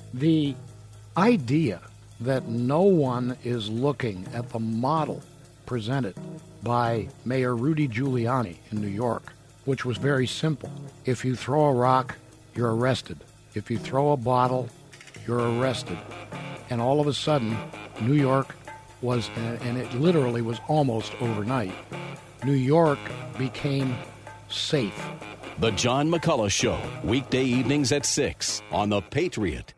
The idea that no one is looking at the model presented by Mayor Rudy Giuliani in New York, which was very simple. If you throw a rock, you're arrested. If you throw a bottle, you're arrested. And all of a sudden, New York was, and it literally was almost overnight, New York became safe. The John McCullough Show, weekday evenings at 6 on The Patriot.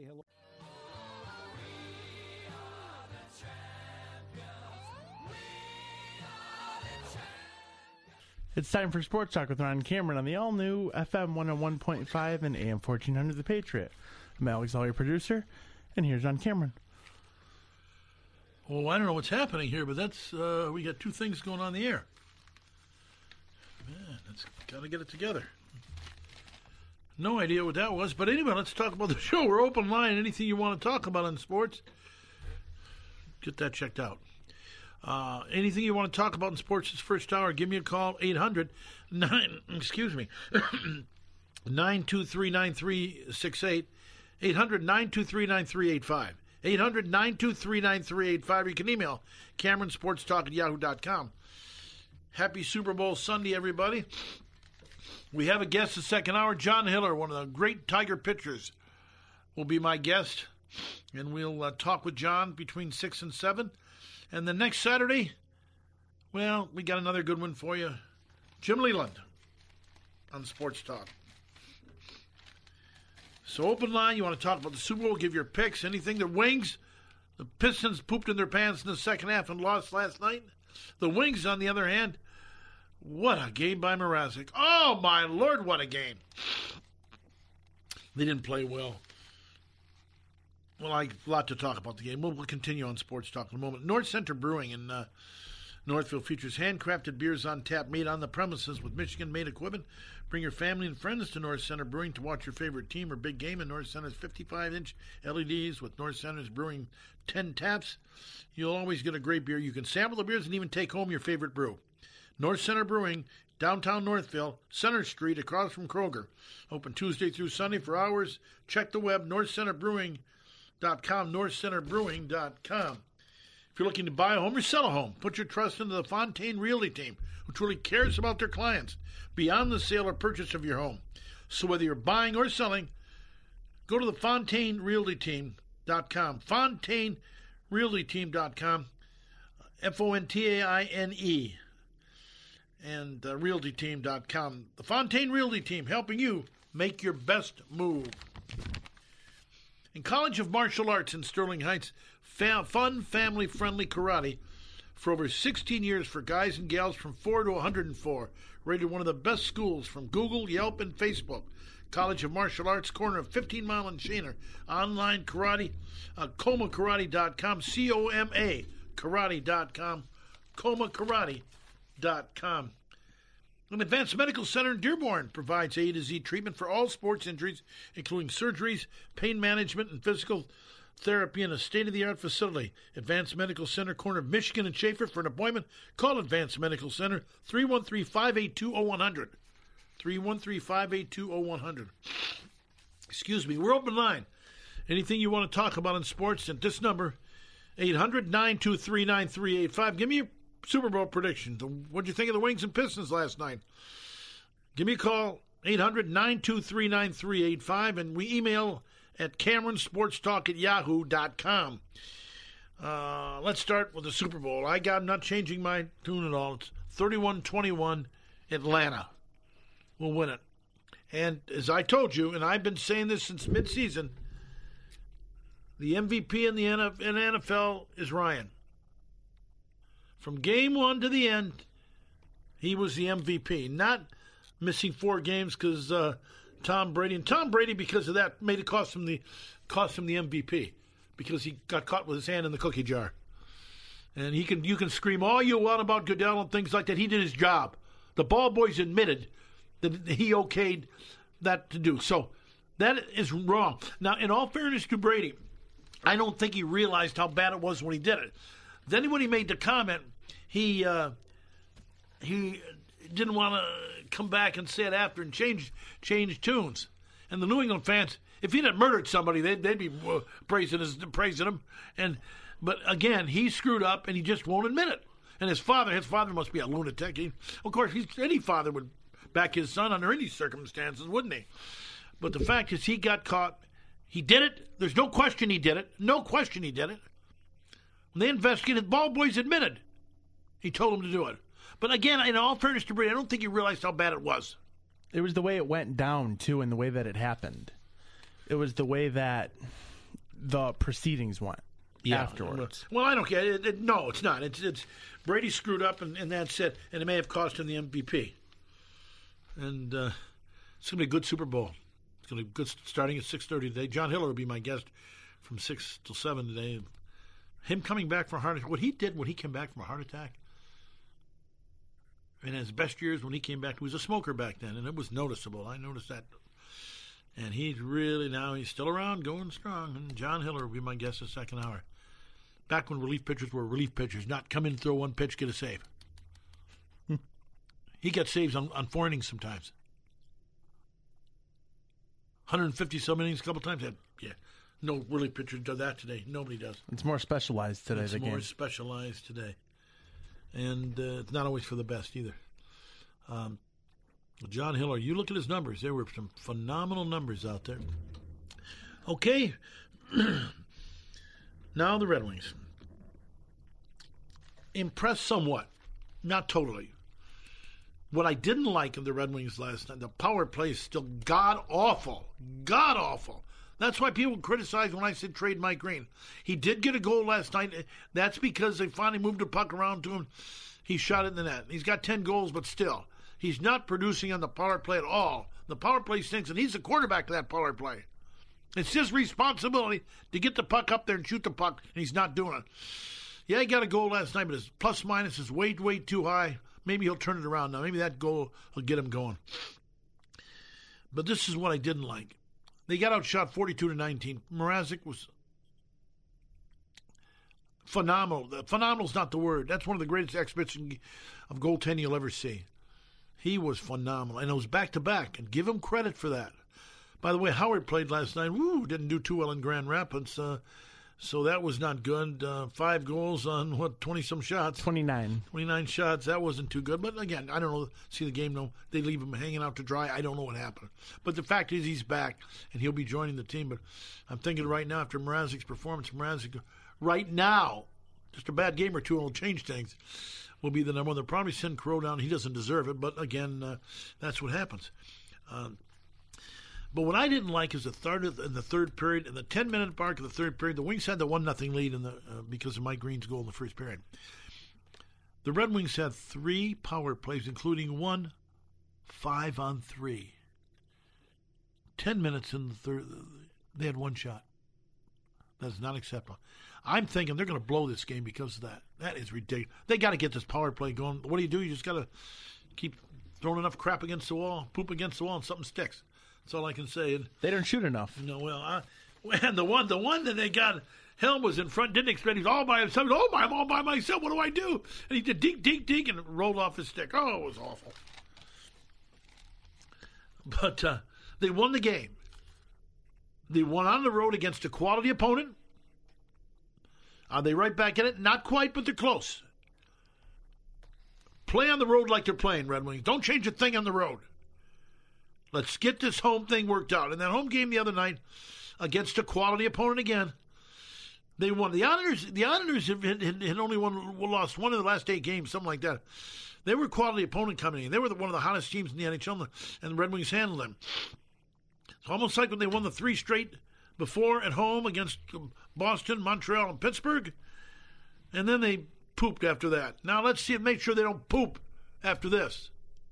It's time for Sports Talk with Ron Cameron on the all-new FM 101.5 and AM 1400 The Patriot. I'm Alex All, your producer, and here's Ron Cameron. Well, I don't know what's happening here, but that's we got two things going on the air. Man, that's got to get it together. No idea what that was, but anyway, let's talk about the show. We're open line. Anything you want to talk about in sports, get that checked out. Anything you want to talk about in sports this first hour, give me a call, 800-923-9368, 800-923-9385, 800-923-9385. You can email CameronSportsTalk@yahoo.com. Happy Super Bowl Sunday, everybody. We have a guest the second hour. John Hiller, one of the great Tiger pitchers, will be my guest, and we'll talk with John between 6 and 7. And the next Saturday, well, we got another good one for you. Jim Leland on Sports Talk. So open line, you want to talk about the Super Bowl, give your picks, anything. The Wings, the Pistons pooped in their pants in the second half and lost last night. The Wings, on the other hand, what a game by Mrazek. Oh, my Lord, what a game. They didn't play well. Well, I have a lot to talk about the game. We'll continue on Sports Talk in a moment. North Center Brewing in Northfield features handcrafted beers on tap made on the premises with Michigan-made equipment. Bring your family and friends to North Center Brewing to watch your favorite team or big game in North Center's 55-inch LEDs with North Center's Brewing 10 taps. You'll always get a great beer. You can sample the beers and even take home your favorite brew. North Center Brewing, downtown Northville, Center Street, across from Kroger. Open Tuesday through Sunday for hours. Check the web, northcenterbrewing.com, northcenterbrewing.com. If you're looking to buy a home or sell a home, put your trust into the Fontaine Realty team, who truly cares about their clients beyond the sale or purchase of your home. So whether you're buying or selling, go to the FontaineRealtyTeam.com, FontaineRealtyTeam.com, FONTAINE, and RealtyTeam.com. The Fontaine Realty Team, helping you make your best move. In College of Martial Arts in Sterling Heights, fun, family-friendly karate for over 16 years for guys and gals from 4 to 104. Rated one of the best schools from Google, Yelp, and Facebook. College of Martial Arts, corner of 15 Mile and Shaner. Online karate, ComaKarate.com, C-O-M-A, karate.com, ComaKarate.com. An Advanced Medical Center in Dearborn provides A to Z treatment for all sports injuries, including surgeries, pain management, and physical therapy in a state-of-the-art facility. Advanced Medical Center, corner of Michigan and Schaefer. For an appointment, call Advanced Medical Center, 313-582-0100. 313-582-0100. Excuse me. We're open line. Anything you want to talk about in sports at this number, 800-923-9385. Give me your Super Bowl prediction. What did you think of the Wings and Pistons last night? Give me a call, 800-923-9385, and we email at CameronSportsTalk@yahoo.com. Let's start with the Super Bowl. I'm not changing my tune at all. It's 31-21, Atlanta will win it. And as I told you, and I've been saying this since midseason, the MVP in the NFL is Ryan. From game one to the end, he was the MVP. Not missing 4 games because Tom Brady. And Tom Brady, because of that, made it cost him the MVP because he got caught with his hand in the cookie jar. And you can scream all you want about Goodell and things like that. He did his job. The ball boys admitted that he okayed that to do. So that is wrong. Now, in all fairness to Brady, I don't think he realized how bad it was when he did it. Then when he made the comment, he didn't want to come back and say it after and change tunes. And the New England fans, If he'd have murdered somebody, they'd be praising him. But again, he screwed up, and he just won't admit it. And his father must be a lunatic. Of course, any father would back his son under any circumstances, wouldn't he? But the fact is, he got caught. He did it. There's no question he did it. No question he did it. When they investigated, ball boys admitted he told him to do it. But again, in all fairness to Brady, I don't think he realized how bad it was. It was the way it went down, too, and the way that it happened. It was the way that the proceedings went afterwards. Well, I don't care. No, it's not. It's Brady screwed up, and that's it. And it may have cost him the MVP. And it's going to be a good Super Bowl. It's going to be good starting at 6:30 today. John Hiller will be my guest from 6 till 7 today. Him coming back from a heart attack. What he did when he came back from a heart attack, in his best years when he came back, he was a smoker back then, and it was noticeable. I noticed that. And he's still around, going strong. And John Hiller will be my guest the second hour. Back when relief pitchers were relief pitchers, not come in, throw one pitch, get a save. He got saves on 4 innings sometimes. 150-some innings a couple times. Yeah. No relief pitcher does that today. Nobody does. It's more specialized today. It's more specialized today. And it's not always for the best either. John Hiller, you look at his numbers. There were some phenomenal numbers out there. Okay. Now the Red Wings. Impressed somewhat. Not totally. What I didn't like of the Red Wings last night, the power play is still god-awful. God-awful. That's why people criticize when I said trade Mike Green. He did get a goal last night. That's because they finally moved the puck around to him. He shot it in the net. He's got 10 goals, but still, he's not producing on the power play at all. The power play stinks, and he's the quarterback of that power play. It's his responsibility to get the puck up there and shoot the puck, and he's not doing it. Yeah, he got a goal last night, but his plus-minus is way, way too high. Maybe he'll turn it around now. Maybe that goal will get him going. But this is what I didn't like. They got outshot 42-19. Mrazek was phenomenal. Phenomenal's not the word. That's one of the greatest exhibits of goaltending you'll ever see. He was phenomenal. And it was back-to-back. And give him credit for that. By the way, Howard played last night. Didn't do too well in Grand Rapids. So that was not good. 5 goals on, 20-some shots? 29. 29 shots. That wasn't too good. But, again, I don't know. See the game, no. They leave him hanging out to dry. I don't know what happened. But the fact is he's back, and he'll be joining the team. But I'm thinking right now, after Mrazek's performance, Mrazek, right now, just a bad game or two will change things, will be the number one. They'll probably send Crow down. He doesn't deserve it. But, again, that's what happens. But what I didn't like is the third period, in the 10-minute mark of the third period, the Wings had the 1-0 lead because of Mike Green's goal in the first period. The Red Wings had 3 power plays, including 1 5-on-3. 10 minutes in the third, they had 1 shot. That is not acceptable. I'm thinking they're going to blow this game because of that. That is ridiculous. They got to get this power play going. What do? You just got to keep throwing enough crap against the wall, poop against the wall, and something sticks. That's all I can say. And they don't shoot enough. No, and the one that they got, Helm was in front, didn't expect. He's all by himself. I'm all by myself. What do I do? And he did dink, and it rolled off his stick. Oh, it was awful. But they won the game. They won on the road against a quality opponent. Are they right back in it? Not quite, but they're close. Play on the road like they're playing, Red Wings. Don't change a thing on the road. Let's get this home thing worked out. And that home game the other night against a quality opponent again, they won. The Islanders had only lost one of the last 8 games, something like that. They were a quality opponent coming in. They were one of the hottest teams in the NHL, and the Red Wings handled them. It's almost like when they won the 3 straight before at home against Boston, Montreal, and Pittsburgh, and then they pooped after that. Now let's make sure they don't poop after this.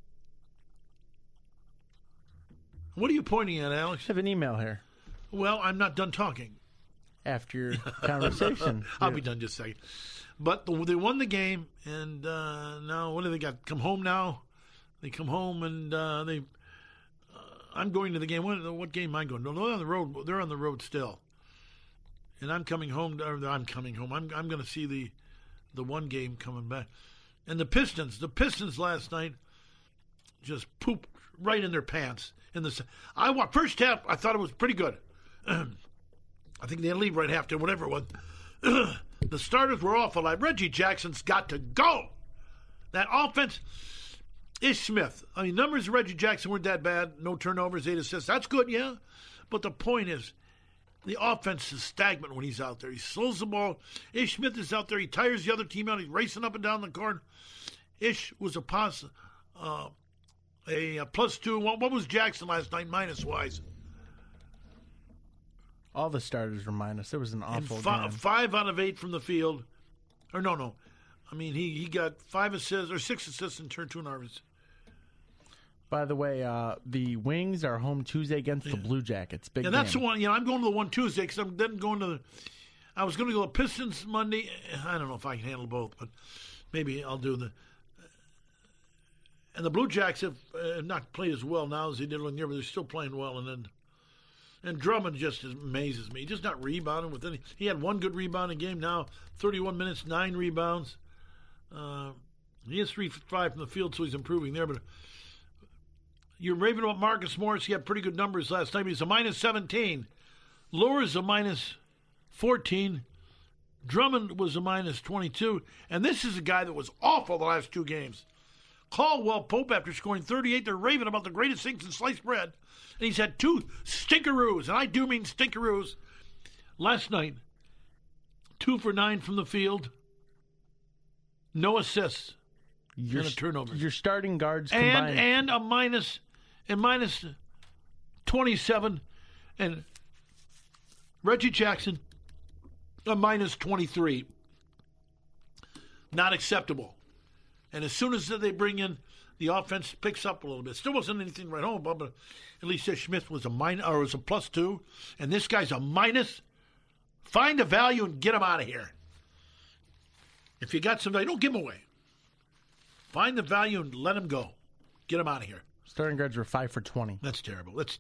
What are you pointing at, Alex? I have an email here. Well, I'm not done talking. After your conversation. I'll be done just a second. But they won the game, and now what do they got? Come home now? They come home, and I'm going to the game. What game am I going to? No, they're on the road. They're on the road still. And I'm coming home. I'm coming home. I'm going to see the one game coming back. And the Pistons last night just pooped right in their pants. First half, I thought it was pretty good. I think they leave right after, whatever it was. The starters were awful. Reggie Jackson's got to go. That offense, Ish Smith. I mean, numbers of Reggie Jackson weren't that bad. No turnovers, 8 assists. That's good, yeah. But the point is, the offense is stagnant when he's out there. He slows the ball. Ish Smith is out there. He tires the other team out. He's racing up and down the court. Ish was a +2. What was Jackson last night, minus-wise? All the starters were minus. It was an awful game. 5 out of 8 from the field. Or no. I mean, he got 5 assists or 6 assists and turned 2 nervous. By the way, the Wings are home Tuesday against the Blue Jackets. Big game. That's the one. I'm going to the one Tuesday because I'm then going to the. I was going to go to Pistons Monday. I don't know if I can handle both, but maybe I'll do the. And the Blue Jacks have not played as well now as they did one year, but they're still playing well. And Drummond just amazes me. He's just not rebounding with any. He had one good rebounding game. Now 31 minutes, 9 rebounds. He has 3 for 5 from the field, so he's improving there. But you're raving about Marcus Morris. He had pretty good numbers last night. He's a -17. Lure's a -14. Drummond was a -22. And this is a guy that was awful the last 2 games. Caldwell Pope, after scoring 38, they're raving about the greatest things in sliced bread. And he's had 2 stinkeroos, and I do mean stinkeroos. Last night, 2 for 9 from the field. No assists. And a turnover. Your starting guards combined. And a -27. And Reggie Jackson, a -23. Not acceptable. And as soon as they bring in, the offense picks up a little bit. Still wasn't anything right home, but at least Smith was a +2, and this guy's a minus. Find a value and get him out of here. If you got some value, don't give him away. Find the value and let him go. Get him out of here. Starting guards were 5 for 20. That's terrible. That's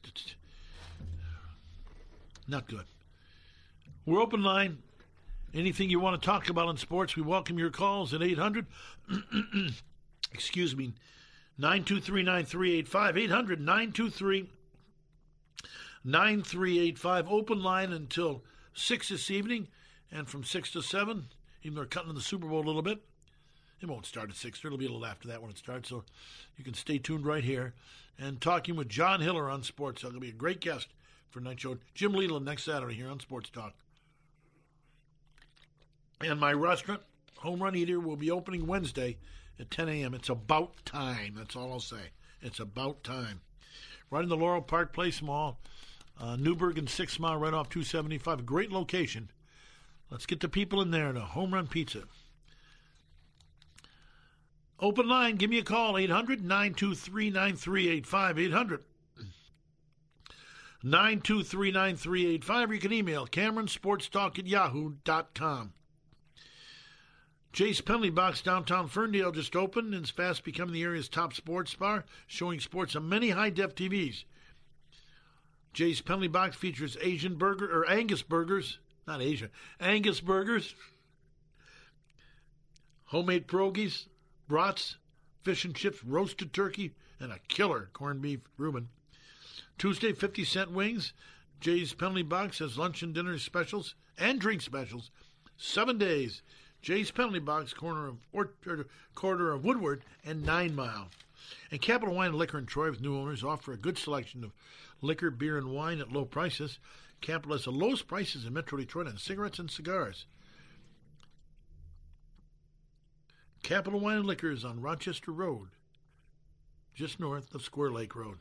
not good. We're open line. Anything you want to talk about in sports, we welcome your calls at 800. Excuse me. 923-9385. 800-923-9385. Open line until 6 this evening. And from 6 to 7, even though they're cutting the Super Bowl a little bit, it won't start at 6. It'll be a little after that when it starts. So you can stay tuned right here. And talking with John Hiller on Sports Talk. He'll be a great guest for Night Show. Jim Leland next Saturday here on Sports Talk. And my restaurant, Home Run Eater, will be opening Wednesday at 10 a.m. It's about time. That's all I'll say. It's about time. Right in the Laurel Park Place Mall, Newburgh and 6 Mile, right off 275. Great location. Let's get the people in there to Home Run Pizza. Open line. Give me a call. 800-923-9385. 800-923-9385. Or you can email CameronSportsTalk@yahoo.com. Jay's Penalty Box downtown Ferndale just opened and is fast becoming the area's top sports bar, showing sports on many high-def TVs. Jay's Penalty Box features Angus burgers, Angus burgers, homemade pierogies, brats, fish and chips, roasted turkey, and a killer corned beef Reuben. Tuesday, 50-cent wings. Jay's Penalty Box has lunch and dinner specials and drink specials 7 days. Jay's Penalty Box, corner of Woodward and 9 Mile. And Capital Wine and Liquor in Troy, with new owners, offer a good selection of liquor, beer, and wine at low prices. Capital has the lowest prices in Metro Detroit on cigarettes and cigars. Capital Wine and Liquor is on Rochester Road, just north of Square Lake Road.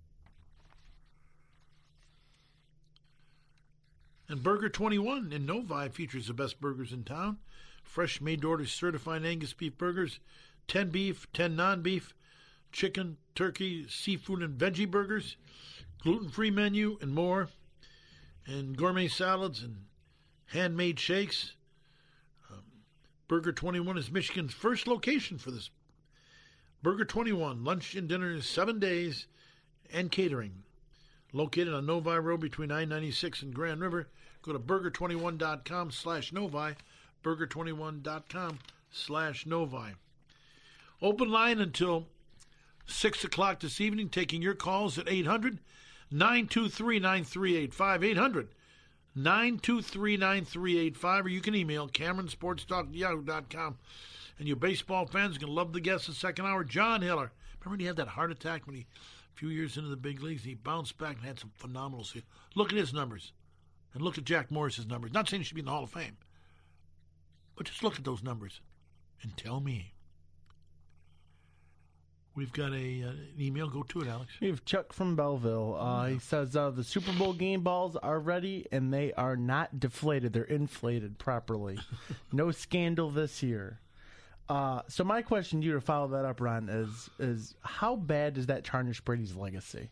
And Burger 21 in Novi features the best burgers in town. Fresh made-to-order certified Angus beef burgers, 10 beef, 10 non-beef, chicken, turkey, seafood, and veggie burgers, gluten-free menu, and more, and gourmet salads and handmade shakes. Burger 21 is Michigan's first location for this. Burger 21, lunch and dinner is 7 days, and catering. Located on Novi Road between I-96 and Grand River. Go to burger21.com/Novi. burger21.com/Novi. Open line until 6 o'clock this evening, taking your calls at 923-9385, 800-923-9385, or you can email CameronSportsTalk@yahoo.com. And you baseball fans can love the guest the second hour, John Hiller. Remember when he had that heart attack a few years into the big leagues? He bounced back and had some phenomenal season. Look at his numbers. And look at Jack Morris's numbers. Not saying he should be in the Hall of Fame. But just look at those numbers and tell me. We've got an email. Go to it, Alex. We have Chuck from Belleville. He says the Super Bowl game balls are ready, and they are not deflated. They're inflated properly. No scandal this year. So my question to you to follow that up, Ron, is how bad does that tarnish Brady's legacy?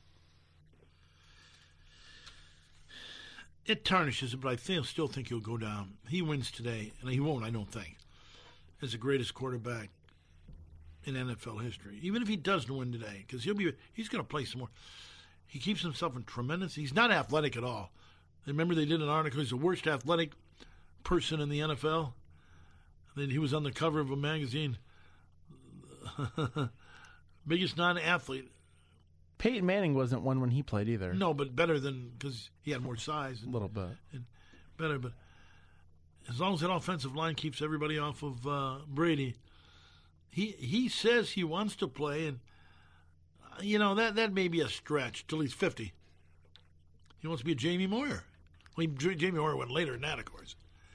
It tarnishes it, but I still think he'll go down. He wins today, and he won't, I don't think, as the greatest quarterback in NFL history. Even if he doesn't win today, because he's going to play some more. He keeps himself in tremendous. He's not athletic at all. Remember they did an article. He's the worst athletic person in the NFL. Then he was on the cover of a magazine. Biggest non-athlete. Peyton Manning wasn't one when he played either. No, but better than, because he had more size. A little bit. And better, but as long as that offensive line keeps everybody off of Brady, he says he wants to play, and that may be a stretch till he's 50. He wants to be a Jamie Moyer. Well, Jamie Moyer went later than that, of course.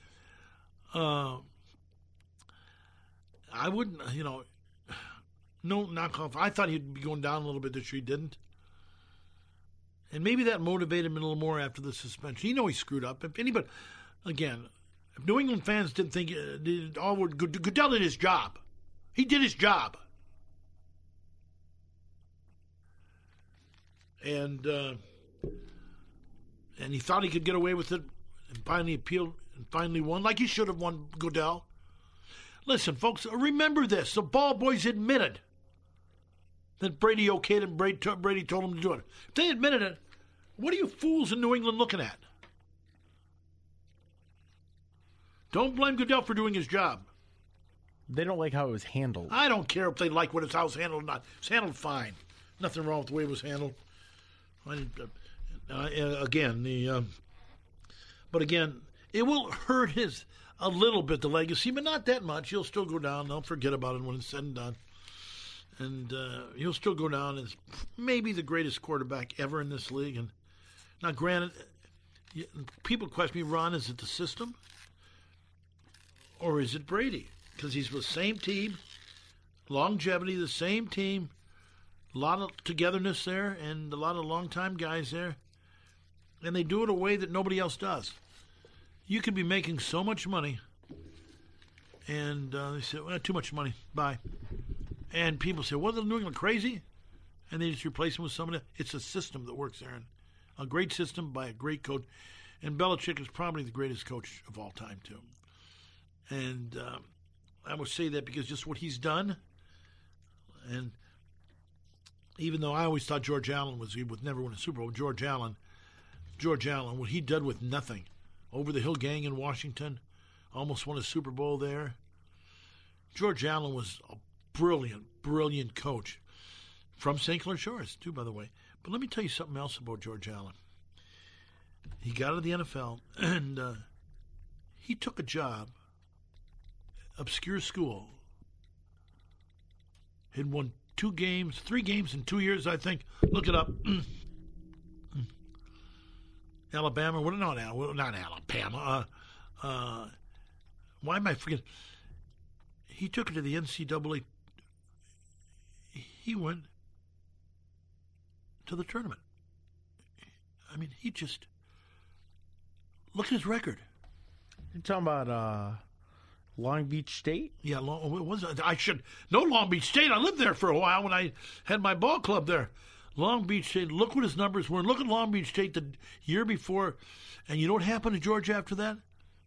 I wouldn't, no knock off. I thought he'd be going down a little bit this year. He didn't. And maybe that motivated him a little more after the suspension. He screwed up. If anybody, again, if New England fans didn't think Goodell did his job. He did his job. And he thought he could get away with it, and finally appealed and finally won, like he should have won, Goodell. Listen, folks, remember this. The ball boys admitted that Brady okayed and Brady told him to do it. If they admitted it, what are you fools in New England looking at? Don't blame Goodell for doing his job. They don't like how it was handled. I don't care if they like what his house handled or not. It's handled fine. Nothing wrong with the way it was handled. But again, it will hurt a little bit, the legacy, but not that much. He'll still go down. They'll forget about it when it's said and done. And he'll still go down as maybe the greatest quarterback ever in this league. And now, granted, people question me, Ron, is it the system or is it Brady? Because he's with the same team, longevity, the same team, a lot of togetherness there, and a lot of long-time guys there. And they do it a way that nobody else does. You could be making so much money, and they say, well, too much money, bye. And people say, well, they're New England crazy? And they just replace them with somebody. It's a system that works there, and a great system by a great coach. And Belichick is probably the greatest coach of all time, too. And I would say that because just what he's done, and even though I always thought George Allen he would never win a Super Bowl, George Allen, what he did with nothing. Over the Hill Gang in Washington, almost won a Super Bowl there. George Allen was a brilliant coach from St. Clair Shores, too, by the way. But let me tell you something else about George Allen. He got out of the NFL, and he took a job, obscure school. He'd won 3 games in 2 years, I think. Look it up. Alabama. Well, not Alabama. Why am I forgetting? He took it to the NCAA. He went to the tournament. I mean, he just look at his record. You're talking about Long Beach State? Yeah, I should know Long Beach State. I lived there for a while when I had my ball club there. Long Beach State, look what his numbers were. Look at Long Beach State the year before. And you know what happened to Georgia after that?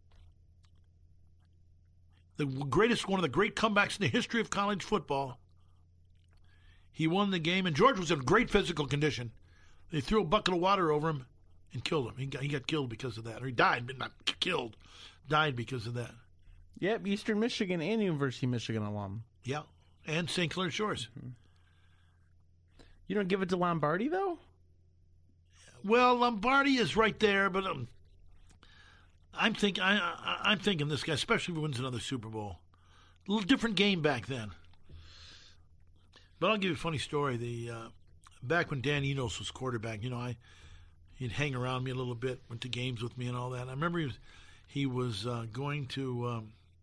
One of the great comebacks in the history of college football. He won the game, and George was in great physical condition. They threw a bucket of water over him and killed him. He got killed because of that. Or he died, but not killed. Died because of that. Yep, Eastern Michigan and University of Michigan alum. Yeah, and St. Clair Shores. You don't give it to Lombardi, though? Well, Lombardi is right there, but I'm thinking this guy, especially if he wins another Super Bowl. A little different game back then. But I'll give you a funny story. Back when Dan Enos was quarterback, he'd hang around me a little bit, went to games with me and all that. I remember he was going to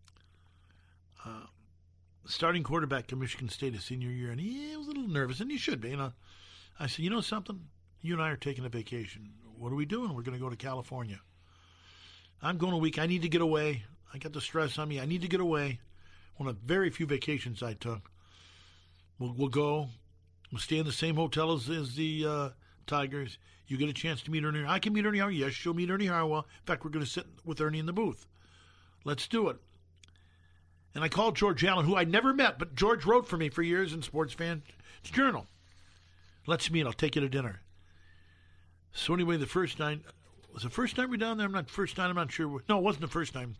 starting quarterback at Michigan State his senior year, and he was a little nervous, and he should be. I said, you know something? You and I are taking a vacation. What are we doing? We're going to go to California. I'm going a week. I need to get away. I got the stress on me. I need to get away. One of the very few vacations I took. We'll go. We'll stay in the same hotel as the Tigers. You get a chance to meet Ernie. I can meet Ernie Harwell. Yes, she'll meet Ernie Harwell. In fact, we're going to sit with Ernie in the booth. Let's do it. And I called George Allen, who I'd never met, but George wrote for me for years in Sports Fan Journal. Let's meet. I'll take you to dinner. So anyway, the first night, was the first time we down there? I'm not sure. No, it wasn't the first time.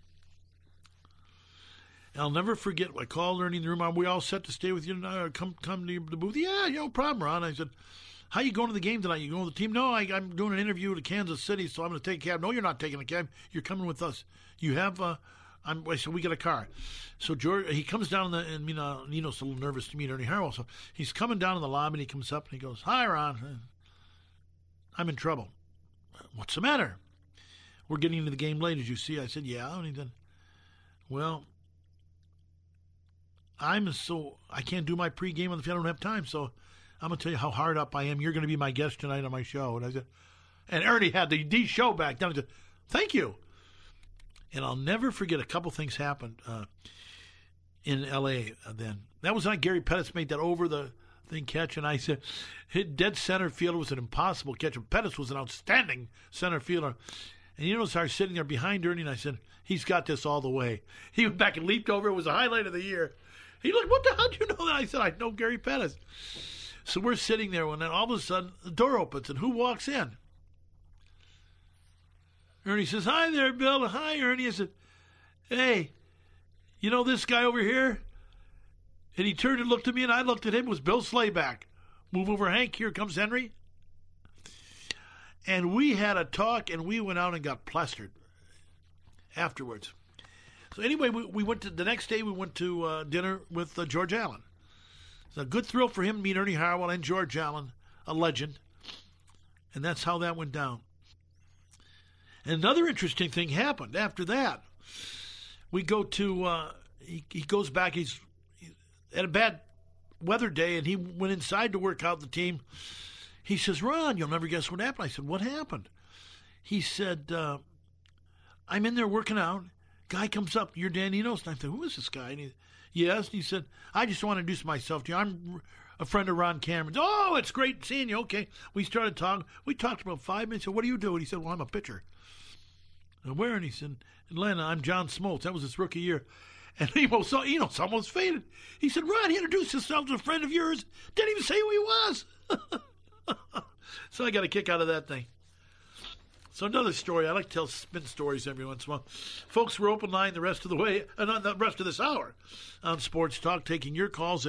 And I'll never forget, I called Ernie in the room. Are we all set to stay with you tonight? Come to the booth? Yeah, no problem, Ron. I said, how you going to the game tonight? You going with the team? No, I'm doing an interview to Kansas City, so I'm going to take a cab. No, you're not taking a cab. You're coming with us. You have, so we get a car. So George, he comes down, and Nino's a little nervous to meet Ernie Harwell. So he's coming down in the lobby, and he comes up, and he goes, hi, Ron. I'm in trouble. What's the matter? We're getting into the game late, as you see. I said, yeah. And he said, well, I can't do my pregame on the field. I don't have time, so I'm going to tell you how hard up I am. You're going to be my guest tonight on my show. And I said, and Ernie had the show back then. I said, thank you. And I'll never forget a couple things happened in L.A. then. That was when Gary Pettis made that over the thing catch, and I said, hit dead center field was an impossible catch. And Pettis was an outstanding center fielder. And I was sitting there behind Ernie, and I said, he's got this all the way. He went back and leaped over. It was a highlight of the year. He looked, what the hell do you know that? I said, I know Gary Pettis. So we're sitting there, and then all of a sudden, the door opens, and who walks in? Ernie says, hi there, Bill. Hi, Ernie. I said, hey, you know this guy over here? And he turned and looked at me, and I looked at him. It was Bill Slayback. Move over, Hank. Here comes Henry. And we had a talk, and we went out and got plastered afterwards. So anyway, we went to the next day. We went to dinner with George Allen. It's a good thrill for him to meet Ernie Harwell and George Allen, a legend. And that's how that went down. And another interesting thing happened after that. We go to he goes back. He's had a bad weather day, and he went inside to work out the team. He says, Ron, you'll never guess what happened. I said, what happened? He said, I'm in there working out. Guy comes up, you're Dan Enos. And I said, who is this guy? And yes. And he said, I just want to introduce myself to you. I'm a friend of Ron Cameron's. Oh, it's great seeing you. Okay. We started talking. We talked about 5 minutes. I said, what do you do? And he said, well, I'm a pitcher. And where? And he said, Atlanta, I'm John Smoltz. That was his rookie year. And Enos almost fainted. He said, Ron, he introduced himself to a friend of yours. Didn't even say who he was. So I got a kick out of that thing. So another story. I like to tell spin stories every once in a while. Folks, we're open line the rest of the way, not the rest of this hour on Sports Talk, taking your calls at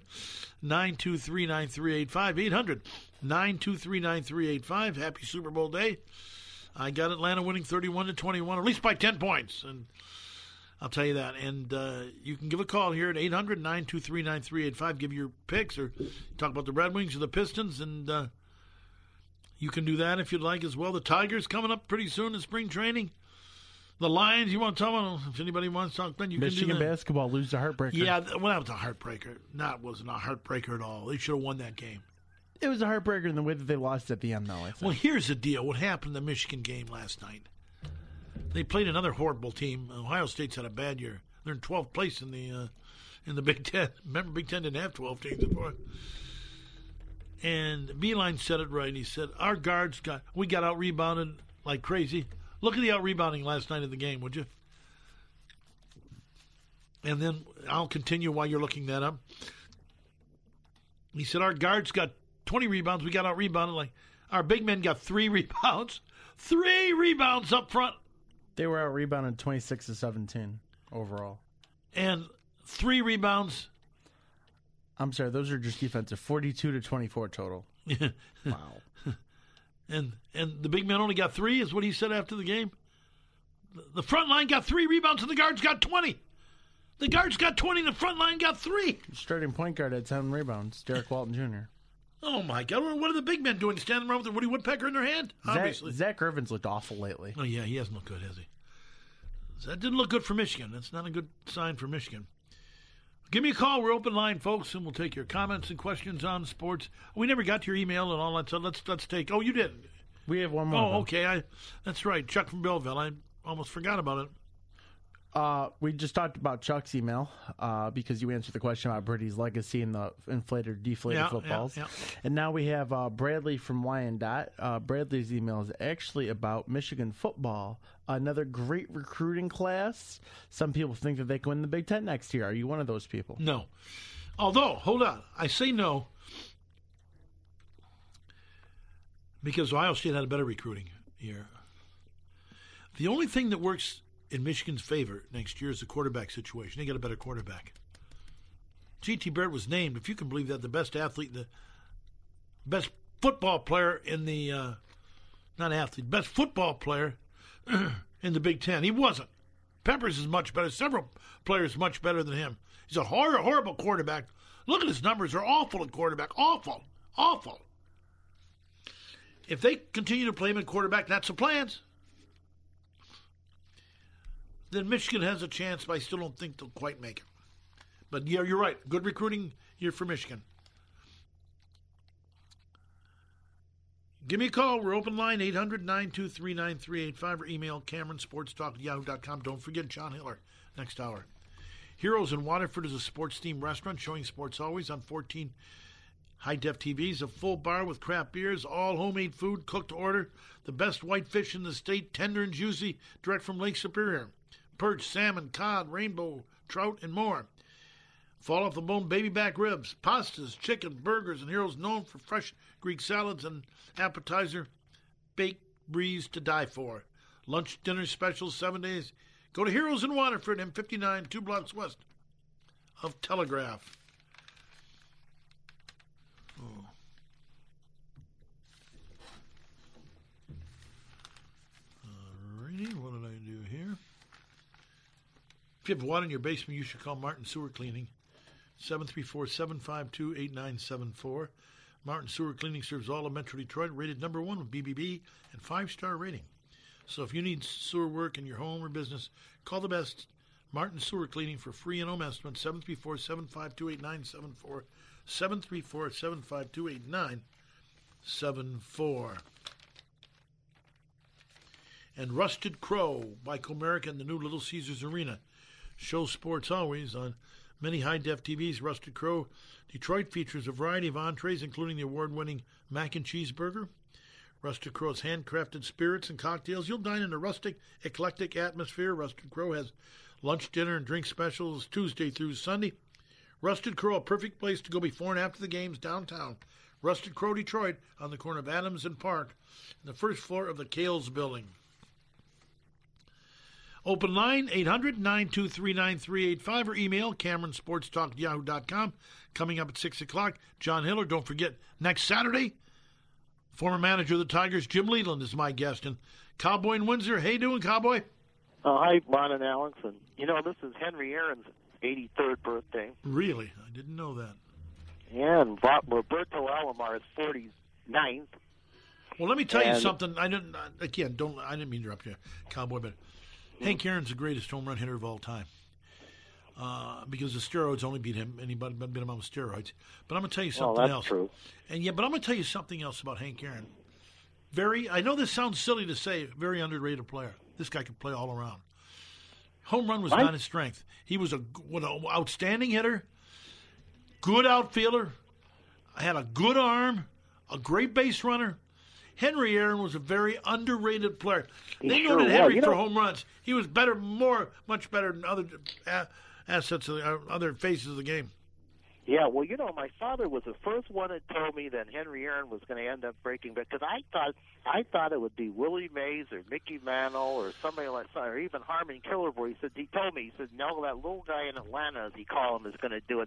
800-923-9385. 800-923-9385. Happy Super Bowl day. I got Atlanta winning 31-21, at least by 10 points. And I'll tell you that. And you can give a call here at 800-923-9385. Give your picks or talk about the Red Wings or the Pistons. And you can do that if you'd like as well. The Tigers coming up pretty soon in spring training. The Lions, you want to tell them? If anybody wants to talk, then you Michigan can do that. basketball lose the heartbreaker. Yeah, well, that was a heartbreaker. That wasn't a heartbreaker at all. They should have won that game. It was a heartbreaker in the way that they lost at the end, though, I think. Well, here's the deal. What happened in the Michigan game last night? They played another horrible team. Ohio State's had a bad year. They're in 12th place in the Big Ten. Remember, Big Ten didn't have 12 teams before. And Beeline said it right. He said, our guards got out-rebounded like crazy. Look at the out-rebounding last night in the game, would you? And then I'll continue while you're looking that up. He said, our guards got 20 rebounds. We got out-rebounded. Like our big men got 3 rebounds. 3 rebounds up front. They were out-rebounded 26-17 overall. And 3 rebounds. I'm sorry, those are just defensive. 42-24 total. Wow. And the big man only got 3, is what he said after the game. The front line got 3 rebounds, and the guards got 20. The guards got 20, and the front line got 3. Starting point guard had 7 rebounds, Derek Walton Jr. Oh, my God. What are the big men doing? Standing around with a Woody Woodpecker in their hand? Obviously. Zach Irvin's looked awful lately. Oh, yeah, he hasn't looked good, has he? That didn't look good for Michigan. That's not a good sign for Michigan. Give me a call. We're open line, folks, and we'll take your comments and questions on sports. We never got to your email and all that, so let's take. Oh, you did. We have one more. Oh, okay. That's right. Chuck from Belleville. I almost forgot about it. We just talked about Chuck's email because you answered the question about Brady's legacy and the inflated, deflated footballs. Yeah. And now we have Bradley from Wyandotte. Bradley's email is actually about Michigan football. Another great recruiting class. Some people think that they can win the Big Ten next year. Are you one of those people? No. Although, hold on. I say no because Ohio State had a better recruiting year. The only thing that works in Michigan's favor next year is the quarterback situation. They got a better quarterback. G.T. Barrett was named, if you can believe that, the best athlete, the best football player in the, best football player in the Big Ten. He wasn't. Peppers is much better. Several players much better than him. He's a horrible quarterback. Look at his numbers. They're awful at quarterback. Awful. Awful. If they continue to play him at quarterback, that's the plans. Then Michigan has a chance, but I still don't think they'll quite make it. But, yeah, you're right. Good recruiting year for Michigan. Give me a call. We're open line, 800-923-9385, or email CameronSportsTalk@yahoo.com. Don't forget John Hiller next hour. Heroes in Waterford is a sports-themed restaurant showing sports always on 14 high-def TVs, a full bar with craft beers, all homemade food cooked to order, the best white fish in the state, tender and juicy, direct from Lake Superior. Perch, salmon, cod, rainbow, trout, and more. Fall off the bone baby back ribs, pastas, chicken, burgers, and Heroes known for fresh Greek salads and appetizer, baked breeze to die for. Lunch, dinner specials, 7 days. Go to Heroes in Waterford, M59, 2 blocks west of Telegraph. Oh. Alrighty, what did I do here? If you have water in your basement, you should call Martin Sewer Cleaning, 734-752-8974. Martin Sewer Cleaning serves all of Metro Detroit, rated number 1 with BBB and 5-star rating. So if you need sewer work in your home or business, call the best Martin Sewer Cleaning for free and home estimate, 734-752-8974, 734-752-8974. And Rusted Crow by Comerica and the new Little Caesars Arena. Show sports always on many high-def TVs. Rusted Crow Detroit features a variety of entrees, including the award-winning mac and cheese burger. Rusted Crow's handcrafted spirits and cocktails. You'll dine in a rustic, eclectic atmosphere. Rusted Crow has lunch, dinner, and drink specials Tuesday through Sunday. Rusted Crow, a perfect place to go before and after the games downtown. Rusted Crow Detroit on the corner of Adams and Park, on the first floor of the Kales Building. Open line, 800-923-9385, or email CameronSportsTalk@yahoo.com. Coming up at 6 o'clock, John Hiller. Don't forget, next Saturday, former manager of the Tigers, Jim Leland, is my guest. And Cowboy in Windsor. Hey, doing, Cowboy? Hi, Ron and Alex. And, this is Henry Aaron's 83rd birthday. Really? I didn't know that. Yeah, and Roberto Alomar's 49th. Well, let me tell you something. I didn't mean to interrupt you, Cowboy, but Hank Aaron's the greatest home run hitter of all time. Because the steroids only beat him. Anybody beat him on with steroids. But I'm going to tell you something else. True. But I'm going to tell you something else about Hank Aaron. I know this sounds silly to say, very underrated player. This guy could play all around. Home run was not his strength. He was an outstanding hitter, good outfielder, had a good arm, a great base runner. Henry Aaron was a very underrated player. They noted Henry for home runs. He was much better than other assets, other faces of the game. Yeah, well, my father was the first one that told me that Henry Aaron was going to end up breaking back, because I thought it would be Willie Mays or Mickey Mantle or somebody like that, or even Harmon Killebrew. He told me, no, that little guy in Atlanta, as he called him, is going to do it.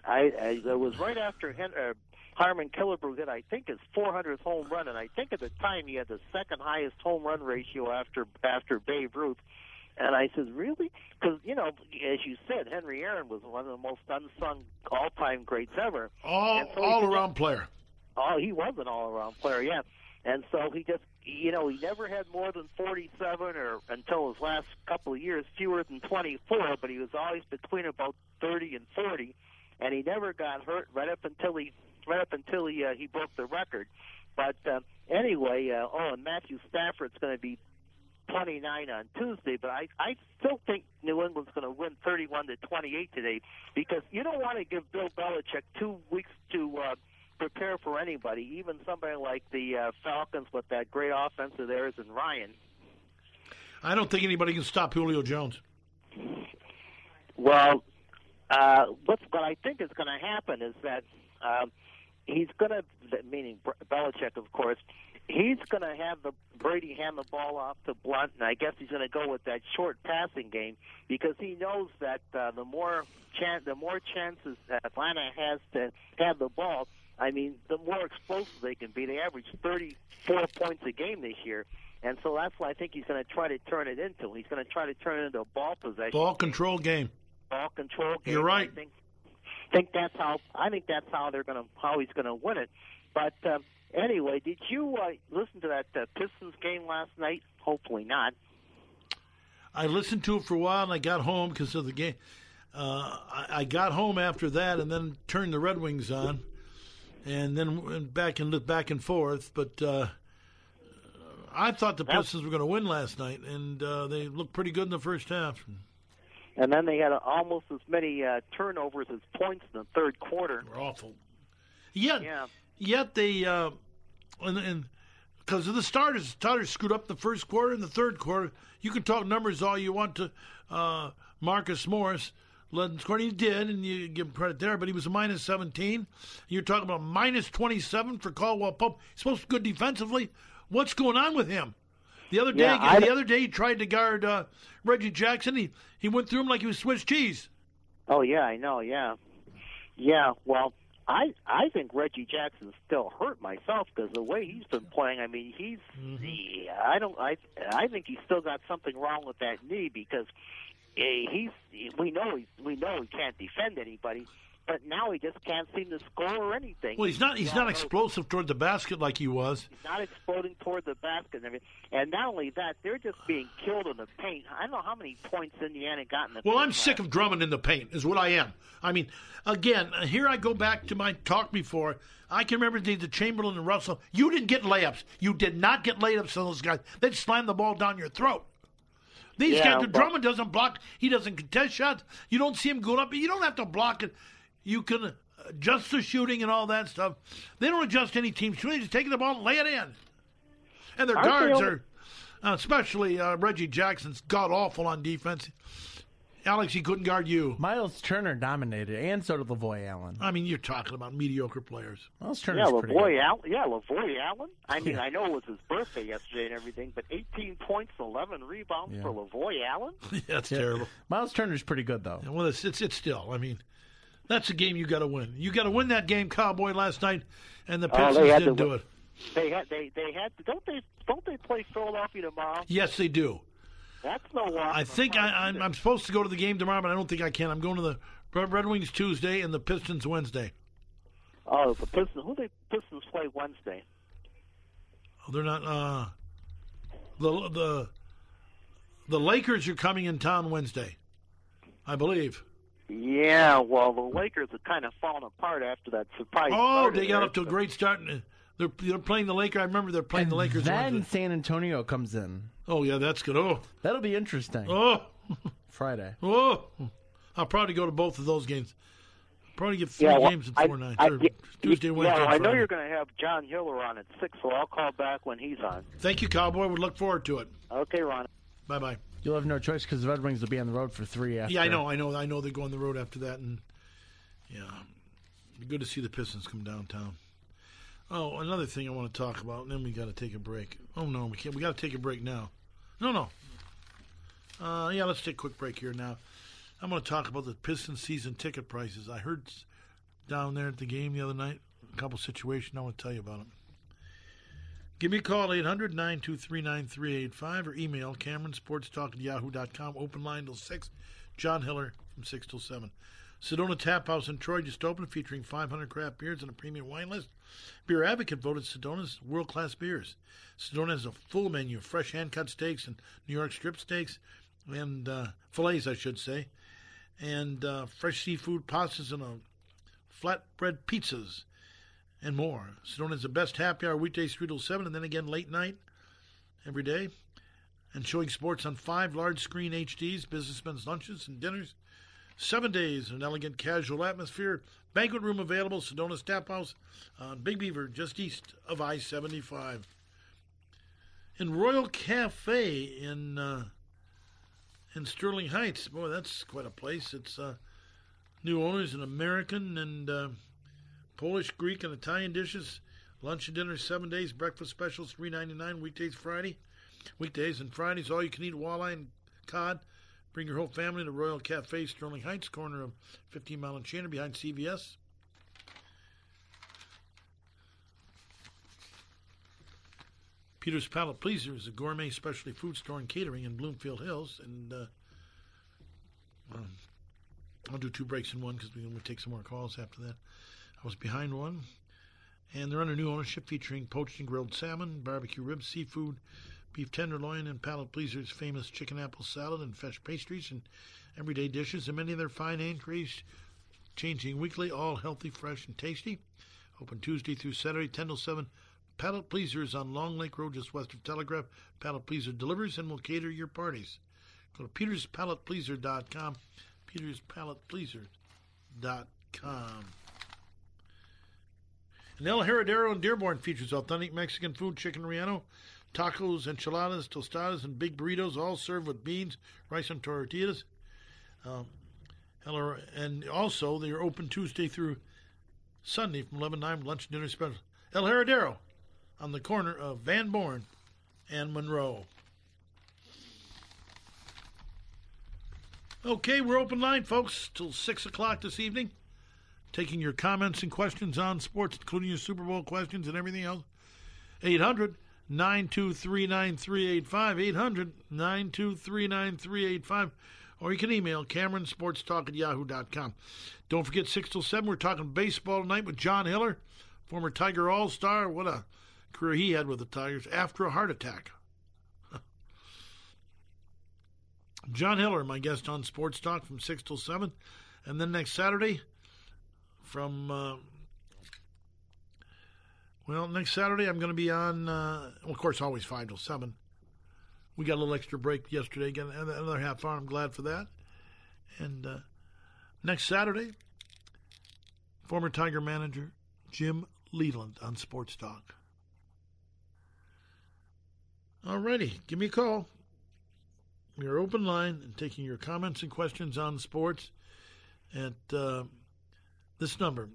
It was right after Harmon Killebrew hit, I think, his 400th home run, and I think at the time he had the second highest home run ratio after Babe Ruth. And I said, really? Because, as you said, Henry Aaron was one of the most unsung all-time greats ever. All-around player. Oh, he was an all-around player, yeah. And so he just, he never had more than 47 or until his last couple of years, fewer than 24, but he was always between about 30 and 40, and he never got hurt right up until he broke the record. But anyway, and Matthew Stafford's going to be 29 on Tuesday, but I still think New England's going to win 31-28 today, because you don't want to give Bill Belichick 2 weeks to prepare for anybody, even somebody like the Falcons with that great offense of theirs and Ryan. I don't think anybody can stop Julio Jones. Well, what I think is going to happen is that he's going to, meaning Belichick, of course, he's going to have Brady hand the ball off to Blunt, and I guess he's going to go with that short passing game, because he knows that the more chances Atlanta has to have the ball, I mean, the more explosive they can be. They average 34 points a game this year, and so that's what I think he's going to try to turn it into. He's going to try to turn it into a ball possession. Ball control game. Ball control game. You're right. I think that's how he's going to win it. But anyway, did you listen to that Pistons game last night? Hopefully not. I listened to it for a while, and I got home because of the game. I got home after that, and then turned the Red Wings on, and then went back and forth. But I thought the Pistons were going to win last night, and they looked pretty good in the first half. And then they had almost as many turnovers as points in the third quarter. They were awful. Yet they, and because of the starters screwed up the first quarter and the third quarter. You can talk numbers all you want to Marcus Morris. Led in scoring, he did, and you give him credit there, but he was a minus 17. You're talking about minus 27 for Caldwell Pope. He's supposed to be good defensively. What's going on with him? The other day, he tried to guard Reggie Jackson. He went through him like he was Swiss cheese. Oh yeah, I know. Yeah. Well, I think Reggie Jackson's still hurt myself, because the way he's been playing. I mean, I think he's still got something wrong with that knee, because we know he can't defend anybody. But now he just can't seem to score or anything. Well, he's not explosive toward the basket like he was. He's not exploding toward the basket and everything. And not only that, they're just being killed in the paint. I don't know how many points Indiana got in the paint. Well, I'm sick of Drummond in the paint, is what I am. I mean, again, here I go back to my talk before. I can remember the Chamberlain and Russell. You didn't get layups. You did not get layups on those guys. They'd slam the ball down your throat. These guys, Drummond doesn't block. He doesn't contest shots. You don't see him going up. You don't have to block it. You can adjust the shooting and all that stuff. They don't adjust any team shooting. Just take the ball and lay it in. And their guards are, especially Reggie Jackson's god-awful on defense. Alex, he couldn't guard you. Miles Turner dominated, and so did Lavoy Allen. I mean, you're talking about mediocre players. Miles Turner's pretty good. Lavoy Allen. I mean, I know it was his birthday yesterday and everything, but 18 points, 11 rebounds for Lavoy Allen? That's terrible. Miles Turner's pretty good, though. Well, it's still, I mean, that's a game you got to win. You got to win that game, Cowboy, last night, and the Pistons didn't do it. They had to. Don't they play Philadelphia tomorrow? Yes, they do. That's no walk. I think I'm supposed to go to the game tomorrow, but I don't think I can. I'm going to the Red Wings Tuesday and the Pistons Wednesday. Oh, the Pistons. Who do the Pistons play Wednesday? Oh, they're not. The Lakers are coming in town Wednesday, I believe. Yeah, well, the Lakers have kind of fallen apart after that surprise. Oh, they got up to a great start. They're playing the Lakers. I remember they're playing the Lakers. Then Wednesday. San Antonio comes in. Oh, yeah, that's good. Oh, that'll be interesting. Oh, Friday. Oh, I'll probably go to both of those games. Probably get three games in 4 nights. Tuesday, Wednesday, I know Friday. you're going to have John Hiller on at 6, so I'll call back when he's on. Thank you, Cowboy. We look forward to it. Okay, Ron. Bye-bye. You'll have no choice because the Red Wings will be on the road for 3 after. Yeah, I know they go on the road after that, and good to see the Pistons come downtown. Oh, another thing I want to talk about, and then we got to take a break. Oh no, we can't. We got to take a break now. No. Let's take a quick break here now. I'm going to talk about the Pistons season ticket prices. I heard down there at the game the other night. A couple situations I want to tell you about them. Give me a call, 800-923-9385, or email CameronSportsTalk@yahoo.com. Open line till 6. John Hiller from 6 till 7. Sedona Tap House in Troy just opened, featuring 500 craft beers and a premium wine list. Beer Advocate voted Sedona's world-class beers. Sedona has a full menu of fresh hand-cut steaks and New York strip steaks, and fillets, I should say, and fresh seafood pastas and flatbread pizzas, and more. Sedona has the best happy hour weekdays 3 till 7, and then again late night every day, and showing sports on 5 large-screen HDs, businessmen's lunches and dinners. 7 days in an elegant, casual atmosphere. Banquet room available, Sedona's Tap House on Big Beaver, just east of I-75. In Royal Cafe in Sterling Heights, boy, that's quite a place. It's new owners, an American and Polish, Greek, and Italian dishes. Lunch and dinner 7 days. Breakfast specials $3.99. Weekdays and Fridays, all you can eat walleye and cod. Bring your whole family to Royal Cafe, Sterling Heights, corner of 15 Mile and Chandler, behind CVS. Peter's Palate Pleaser is a gourmet specialty food store and catering in Bloomfield Hills. And I'll do 2 breaks in one because we're going to take some more calls after that. I was behind one. And they're under new ownership, featuring poached and grilled salmon, barbecue ribs, seafood, beef tenderloin, and Palate Pleaser's famous chicken apple salad and fresh pastries and everyday dishes, and many of their fine entrees changing weekly, all healthy, fresh, and tasty. Open Tuesday through Saturday, 10 till 7. Palate Pleaser is on Long Lake Road, just west of Telegraph. Palate Pleaser delivers and will cater your parties. Go to PetersPalatePleaser.com. PetersPalatePleaser.com. And El Heredero in Dearborn features authentic Mexican food, chicken relleno, tacos, enchiladas, tostadas, and big burritos, all served with beans, rice, and tortillas. And also, they are open Tuesday through Sunday from 11 to 9, lunch and dinner special. El Heredero on the corner of Van Born and Monroe. Okay, we're open line, folks, till 6 o'clock this evening. Taking your comments and questions on sports, including your Super Bowl questions and everything else. 800-923-9385, 800-923-9385, or you can email CameronSportsTalk@yahoo.com. Don't forget, 6 till 7, we're talking baseball tonight with John Hiller, former Tiger All-Star. What a career he had with the Tigers after a heart attack. John Hiller, my guest on Sports Talk from 6 till 7. And then next Saturday, next Saturday I'm going to be on, of course, always 5 till 7. We got a little extra break yesterday, got another half hour. I'm glad for that. And next Saturday, former Tiger manager Jim Leland on Sports Talk. All righty, give me a call. We are open line and taking your comments and questions on sports at this number,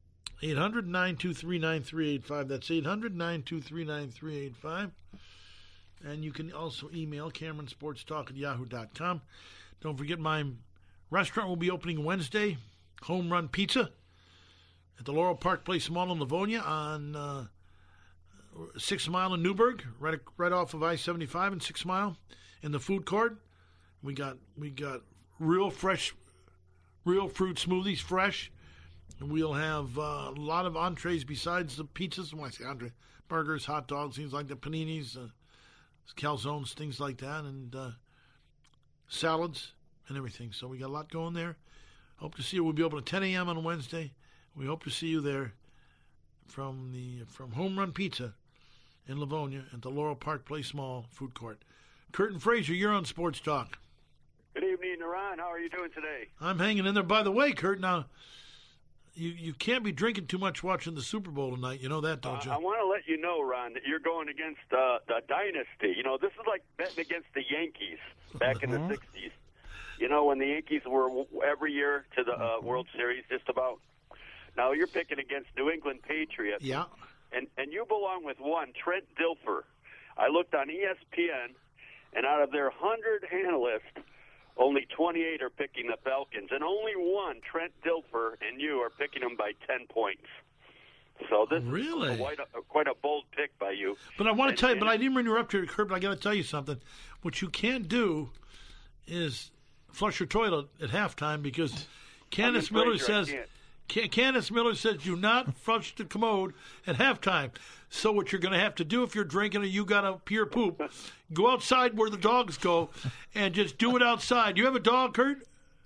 800-923-9385. That's 800-923-9385. And you can also email CameronSportsTalk@yahoo.com. Don't forget, my restaurant will be opening Wednesday, Home Run Pizza, at the Laurel Park Place Mall in Livonia on 6 Mile in Newburgh, right off of I-75 and 6 Mile. In the food court, we got real fruit smoothies, fresh. And we'll have a lot of entrees besides the pizzas. When I say entree, burgers, hot dogs, things like that, paninis, calzones, things like that, and salads and everything. So we got a lot going there. Hope to see you. We'll be open at 10 a.m. on Wednesday. We hope to see you there from Home Run Pizza in Livonia at the Laurel Park Place Mall food court. Curtin Fraser, you're on Sports Talk. Good evening, Ron. How are you doing today? I'm hanging in there. By the way, Kurt, now, you can't be drinking too much watching the Super Bowl tonight. You know that, don't you? I want to let you know, Ron, that you're going against the dynasty. You know, this is like betting against the Yankees back in the 60s. You know, when the Yankees were every year to the World Series, just about. Now you're picking against New England Patriots. Yeah. And you belong with one, Trent Dilfer. I looked on ESPN, and out of their 100 analysts, only 28 are picking the Falcons, and only one, Trent Dilfer, and you are picking them by 10 points. So this Really? is quite a bold pick by you. But I want to tell you, but I didn't interrupt you, Kurt, but I got to tell you something. What you can't do is flush your toilet at halftime because Candace Miller says do not flush the commode at halftime. So what you're going to have to do if you're drinking and you got to pee or poop, go outside where the dogs go and just do it outside. You have a dog, Kurt?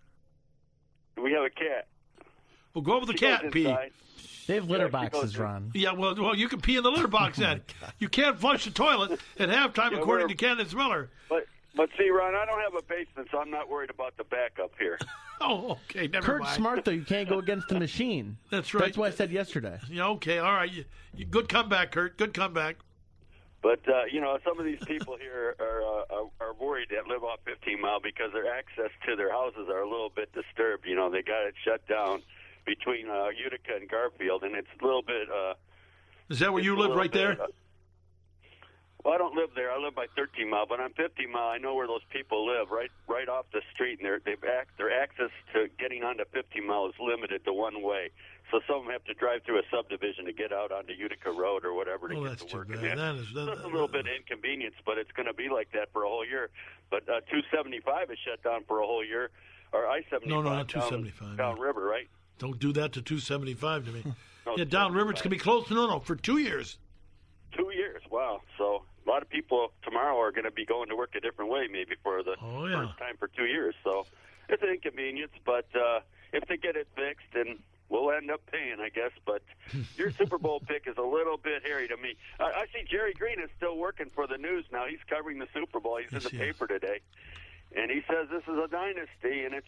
We have a cat. Well, go over the cat and pee. Inside. They have litter boxes, Ron. Yeah, well, you can pee in the litter box then. You can't flush the toilet at halftime, according to Candace Miller. But see, Ron, I don't have a basement, so I'm not worried about the backup here. Oh, okay, never Kurt's mind. smart, though. You can't go against the machine. That's right. That's what I said yesterday. Yeah, okay, all right. Good comeback, Kurt. Good comeback. But, some of these people here are worried that live off 15 Mile because their access to their houses are a little bit disturbed. You know, they got it shut down between Utica and Garfield, and it's a little bit... Is that where you live, right there? Well, I don't live there. I live by 13 Mile, but on 15 Mile, I know where those people live, right off the street, and their access to getting onto 15 Mile is limited to one way. So some of them have to drive through a subdivision to get out onto Utica Road or whatever to get to work. That's too bad. That's a little bit of inconvenience, but it's going to be like that for a whole year. But 275 is shut down for a whole year, or I-75 No, not 275. downriver, right? Don't do that to 275 to me. No, Yeah, downriver, it's going to be close. No, for 2 years. 2 years, wow. So a lot of people tomorrow are going to be going to work a different way maybe for the first time for 2 years. So it's an inconvenience, but if they get it fixed, then we'll end up paying, I guess. But your Super Bowl pick is a little bit hairy to me. I see Jerry Green is still working for the news now. He's covering the Super Bowl. He's in the paper today. And he says this is a dynasty, and it's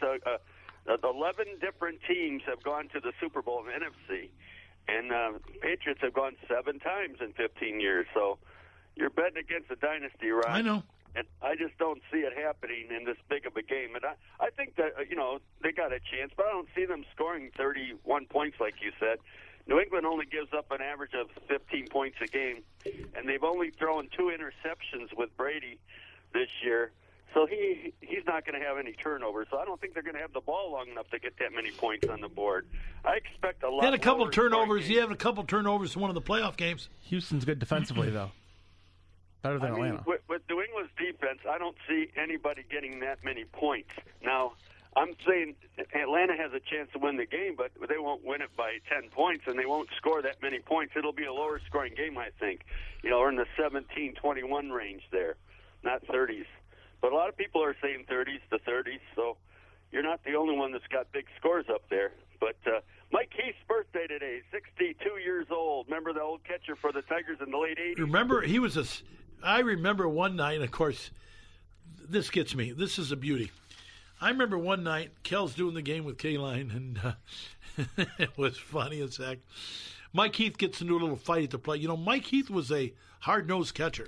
11 different teams have gone to the Super Bowl in the NFC. And Patriots have gone 7 times in 15 years. So you're betting against a dynasty, Ron. I know. And I just don't see it happening in this big of a game. And I think that, they got a chance, but I don't see them scoring 31 points like you said. New England only gives up an average of 15 points a game, and they've only thrown 2 interceptions with Brady this year. So he's not going to have any turnovers. So I don't think they're going to have the ball long enough to get that many points on the board. I expect a lot. He had a couple turnovers. He had a couple turnovers in one of the playoff games. Houston's good defensively, though. Better than Atlanta. With New England's defense, I don't see anybody getting that many points. Now, I'm saying Atlanta has a chance to win the game, but they won't win it by 10 points, and they won't score that many points. It'll be a lower-scoring game, I think. Or in the 17-21 range there, not 30s. But a lot of people are saying 30s to 30s, so you're not the only one that's got big scores up there. But Mike Heath's birthday today, 62 years old. Remember the old catcher for the Tigers in the late 80s? Remember, I remember one night, and of course, this gets me. This is a beauty. I remember one night, Kel's doing the game with K-Line, and it was funny as heck. Mike Heath gets into a little fight at the plate. Mike Heath was a hard-nosed catcher.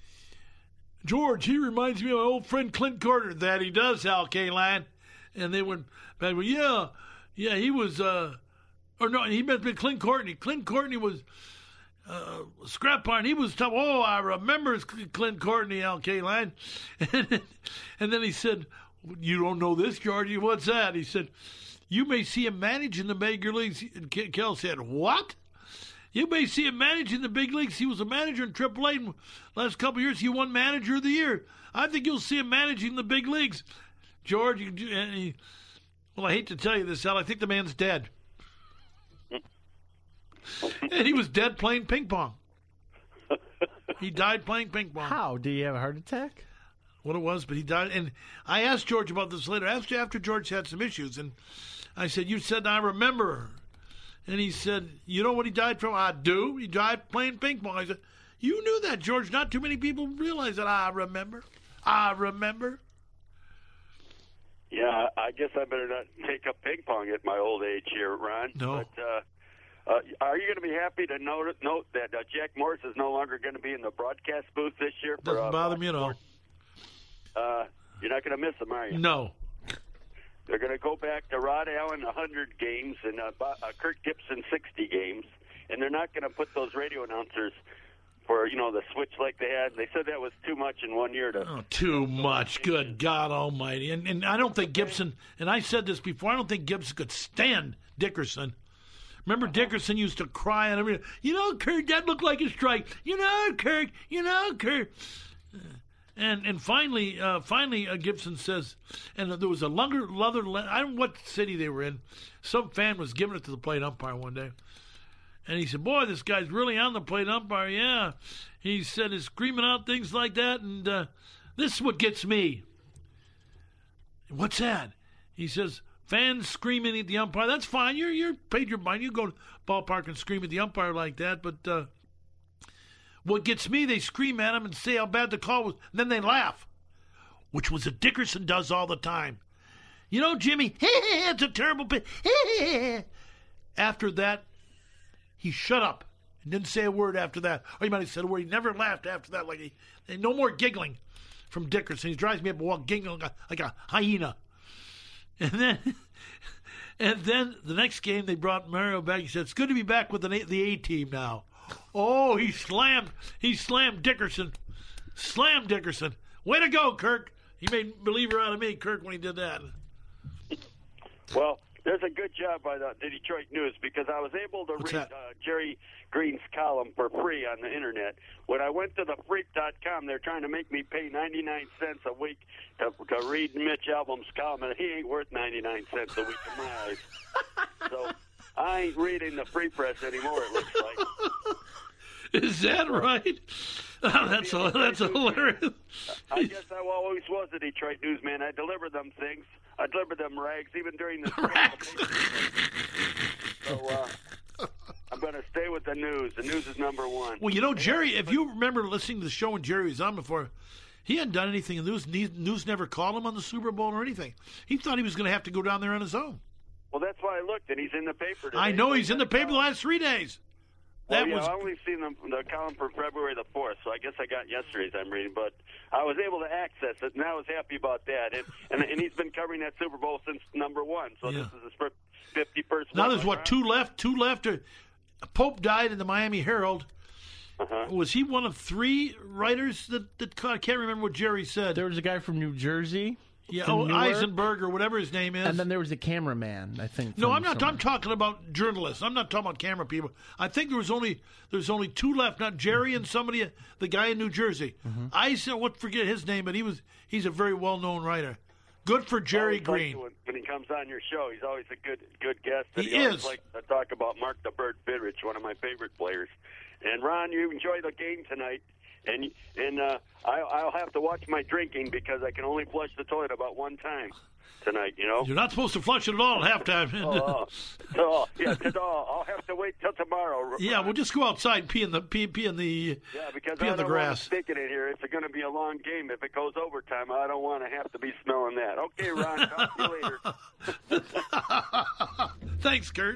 George, he reminds me of my old friend Clint Carter. That he does, Al K-Line. And they went back, yeah, he was, he must have been Clint Courtney. Clint Courtney was scrap iron. He was tough. Oh, I remember Clint Courtney, Al K-Line. And then he said, you don't know this, Georgie? What's that? He said, you may see him manage in the major leagues. And Kel said, what? You may see him manage in the big leagues. He was a manager in AAA in the last couple of years. He won Manager of the Year. I think you'll see him managing the big leagues. George, well, I hate to tell you this, Al, I think the man's dead. And he was dead playing ping pong. He died playing ping pong. How? Did he have a heart attack? What it was, but he died. And I asked George about this later, after George had some issues. And I said, you said, I remember. And he said, you know what he died from? I do. He died playing ping pong. I said, you knew that, George. Not too many people realize that. I remember. Yeah, I guess I better not take up ping pong at my old age here, Ron. No. But are you going to be happy to note that Jack Morris is no longer going to be in the broadcast booth this year? Doesn't bother me at all. You're not going to miss them, are you? No. They're going to go back to Rod Allen 100 games and Kurt Gibson 60 games, and they're not going to put those radio announcers for the switch like they had. They said that was too much in 1 year. Too much. Good God Almighty! And I don't think Gibson. And I said this before. I don't think Gibson could stand Dickerson. Remember, Dickerson used to cry and everything. Kirk, that looked like a strike. Kirk. And finally, Gibson says, and there was a leather. I don't know what city they were in. Some fan was giving it to the plate umpire one day, and he said, "Boy, this guy's really on the plate umpire." Yeah, he said, "He's screaming out things like that, and this is what gets me." What's that? He says, "Fans screaming at the umpire. That's fine. You're paid your money. You go to the ballpark and scream at the umpire like that, but." What gets me, they scream at him and say how bad the call was, and then they laugh, which was what Dickerson does all the time. Jimmy, it's a terrible pitch. After that, he shut up and didn't say a word after that. Or he might have said a word. He never laughed after that. No more giggling from Dickerson. He drives me up a wall giggling like a hyena. And then the next game, they brought Mario back. He said, "It's good to be back with the A team now." Oh, he slammed Dickerson. Slammed Dickerson. Way to go, Kirk. He made a believer out of me, Kirk, when he did that. Well, there's a good job by the Detroit News because I was able to read Jerry Green's column for free on the internet. When I went to thefreak.com, they're trying to make me pay 99 cents a week to read Mitch Albom's column, and he ain't worth 99 cents a week in my eyes. So I ain't reading the Free Press anymore, it looks like. Is that right? That's hilarious. I guess I always was a Detroit newsman. I delivered them things. I delivered them rags, even during the rags. So I'm going to stay with the news. The news is number one. Well, Jerry, if you remember listening to the show when Jerry was on before, he hadn't done anything in the news. News never called him on the Super Bowl or anything. He thought he was going to have to go down there on his own. Well, that's why I looked, and he's in the paper today. I know he's in the paper the last 3 days. I only seen the column for February the 4th, so I guess I got yesterday's I'm reading. But I was able to access it, and I was happy about that. And he's been covering that Super Bowl since number one, so This is his 51st one. Now there's, two left? Pope died in the Miami Herald. Uh-huh. Was he one of three writers that caught? I can't remember what Jerry said. There was a guy from New Jersey. Yeah, Eisenberg or whatever his name is. And then there was a cameraman, I think. No, I'm not. I'm talking about journalists. I'm not talking about camera people. I think there's only two left. Not Jerry and somebody, the guy in New Jersey. Mm-hmm. Forget his name, but he's a very well known writer. Good for Jerry Green. When he comes on your show, he's always a good guest. And he is. Like to talk about Mark the Bird Fidrich, one of my favorite players. And Ron, you enjoy the game tonight. And I'll have to watch my drinking because I can only flush the toilet about one time tonight, You're not supposed to flush it at all at halftime. I'll have to wait till tomorrow. Yeah, we'll just go outside, pee in the because I don't grass. Want to stick it in here. It's going to be a long game. If it goes overtime, I don't want to have to be smelling that. Okay, Ron, talk to you later. Thanks, Kurt.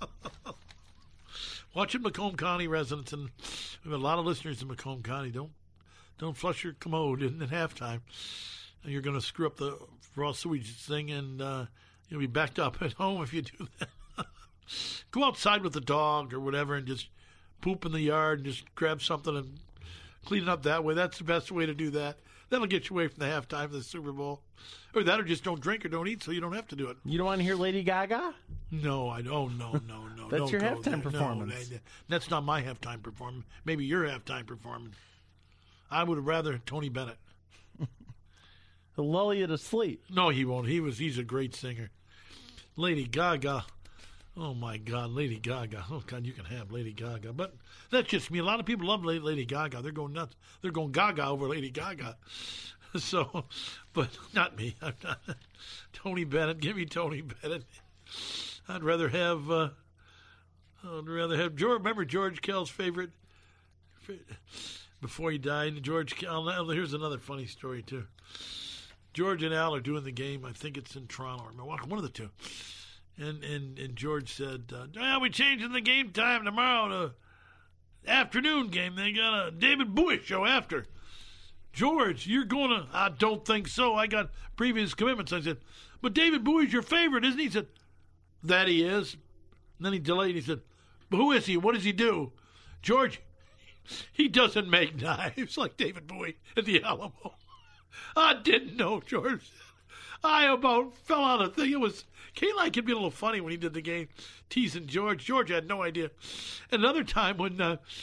Watching Macomb County residents, and we have a lot of listeners in Macomb County. Don't flush your commode at halftime. You're going to screw up the raw sewage thing, and you'll be backed up at home if you do that. Go outside with the dog or whatever, and just poop in the yard, and just grab something and clean it up that way. That's the best way to do that. That'll get you away from the halftime of the Super Bowl. Or that, or just don't drink or don't eat, so you don't have to do it. You don't want to hear Lady Gaga? No, I don't. No. That's your halftime performance. No, that's not my halftime performance. Maybe your halftime performance. I would have rather Tony Bennett. He'll lull you to sleep. No, he won't. He's a great singer. Lady Gaga. Oh, my God, Lady Gaga. Oh, God, you can have Lady Gaga. But that's just me. A lot of people love Lady Gaga. They're going nuts. They're going gaga over Lady Gaga. So, but not me. I'm not. Tony Bennett. Give me Tony Bennett. I'd rather have George. Remember George Kell's favorite before he died? George Kell. Here's another funny story, too. George and Al are doing the game. I think it's in Toronto or Milwaukee, one of the two. And George said, we're changing the game time tomorrow to afternoon game. They got a David Bowie show after. George, you're going to... I don't think so. I got previous commitments. I said, but David Bowie's your favorite, isn't he? He said, that he is. And then he delayed. He said, but who is he? What does he do? George, he doesn't make knives like David Bowie at the Alamo. I didn't know, George. I about fell out of the thing. It was K-Line could be a little funny when he did the game, teasing George. George had no idea. Another time when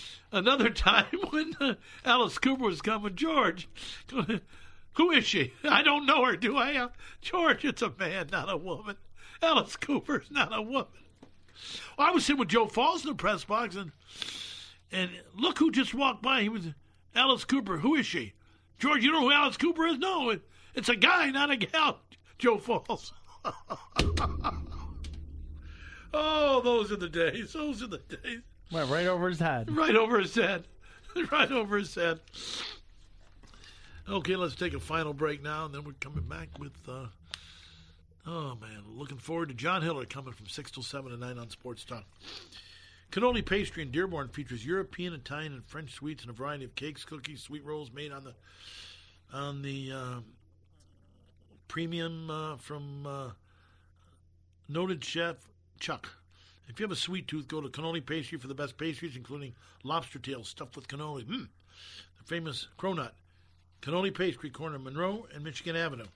Alice Cooper was coming, George, who is she? I don't know her, do I? George, it's a man, not a woman. Alice Cooper's not a woman. Well, I was sitting with Joe Falls in the press box, and look who just walked by. He was Alice Cooper. Who is she? George, you know who Alice Cooper is? No, it's a guy, not a gal. Joe Falls. Oh, those are the days. Those are the days. Went right over his head. Right over his head. Right over his head. Okay, let's take a final break now, and then we're coming back with, looking forward to John Hiller coming from 6 till 7 tonight on Sports Talk. Cannoli Pastry in Dearborn features European, Italian, and French sweets and a variety of cakes, cookies, sweet rolls made on the premium from noted chef Chuck. If you have a sweet tooth, go to Cannoli Pastry for the best pastries, including lobster tails stuffed with cannoli. The famous cronut. Cannoli Pastry, corner Monroe and Michigan Avenue.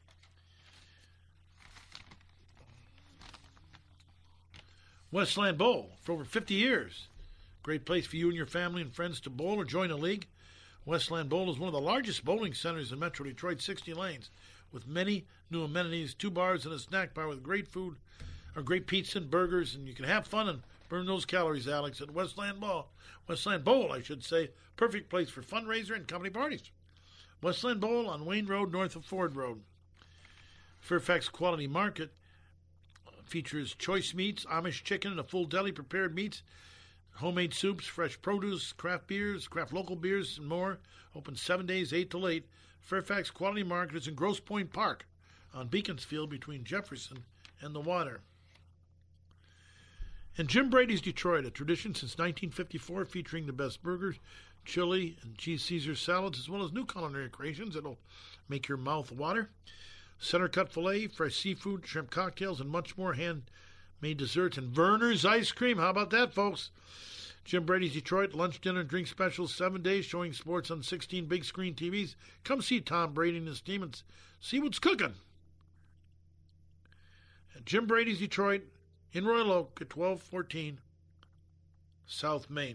Westland Bowl for over 50 years. Great place for you and your family and friends to bowl or join a league. Westland Bowl is one of the largest bowling centers in Metro Detroit, 60 lanes, with many new amenities, 2 bars and a snack bar with great food, or great pizza and burgers, and you can have fun and burn those calories, Alex, at Westland Bowl, I should say. Perfect place for fundraiser and company parties. Westland Bowl on Wayne Road, north of Ford Road. Fairfax Quality Market features choice meats, Amish chicken, and a full deli, prepared meats, homemade soups, fresh produce, craft beers, craft local beers, and more. Open 7 days, 8 till 8. Fairfax Quality Market is in Grosse Pointe Park on Beaconsfield between Jefferson and the water. And Jim Brady's Detroit, a tradition since 1954, featuring the best burgers, chili, and cheese Caesar salads, as well as new culinary creations that'll make your mouth water. Center cut filet, fresh seafood, shrimp cocktails, and much more, handmade desserts, and Verner's ice cream. How about that, folks? Jim Brady's Detroit, lunch, dinner, and drink specials, 7 days, showing sports on 16 big screen TVs. Come see Tom Brady and his team and see what's cooking. At Jim Brady's Detroit, in Royal Oak at 1214 South Main.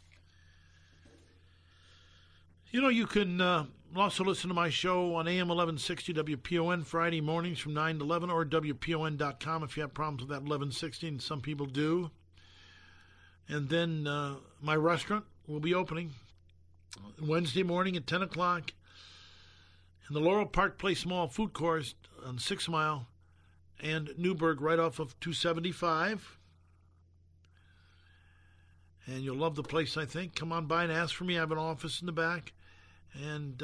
You know, you can also listen to my show on AM 1160 WPON Friday mornings from 9 to 11, or WPON.com if you have problems with that 1160, and some people do. And then my restaurant will be opening Wednesday morning at 10 o'clock in the Laurel Park Place Mall Food Court on 6 Mile and Newburgh, right off of 275. And you'll love the place, I think. Come on by and ask for me. I have an office in the back. And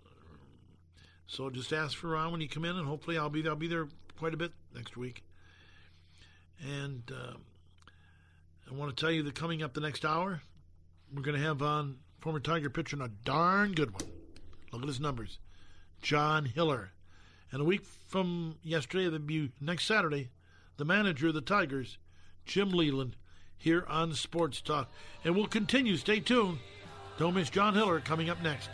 so just ask for Ron when you come in, and hopefully I'll be there quite a bit next week. And I want to tell you that coming up the next hour, we're going to have on former Tiger pitcher and a darn good one. Look at his numbers. John Hiller. And a week from yesterday, that'll be next Saturday, the manager of the Tigers, Jim Leland, here on Sports Talk. And we'll continue. Stay tuned. Don't miss John Hiller coming up next.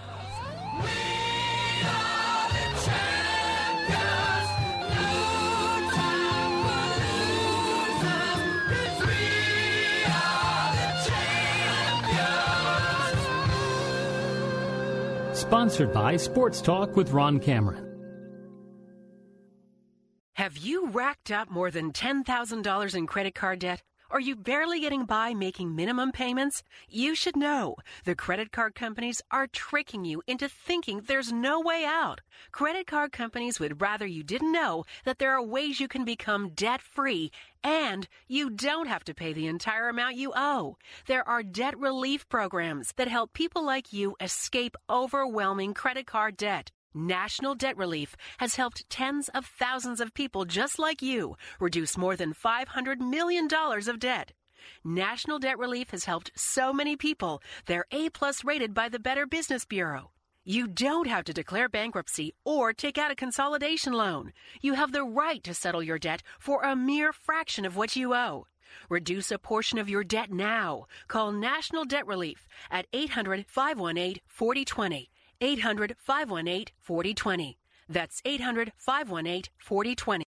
Sponsored by Sports Talk with Ron Cameron. Have you racked up more than $10,000 in credit card debt? Are you barely getting by making minimum payments? You should know. The credit card companies are tricking you into thinking there's no way out. Credit card companies would rather you didn't know that there are ways you can become debt-free, and you don't have to pay the entire amount you owe. There are debt relief programs that help people like you escape overwhelming credit card debt. National Debt Relief has helped tens of thousands of people just like you reduce more than $500 million of debt. National Debt Relief has helped so many people, they're A+ rated by the Better Business Bureau. You don't have to declare bankruptcy or take out a consolidation loan. You have the right to settle your debt for a mere fraction of what you owe. Reduce a portion of your debt now. Call National Debt Relief at 800-518-4020. 800-518-4020. That's 800-518-4020.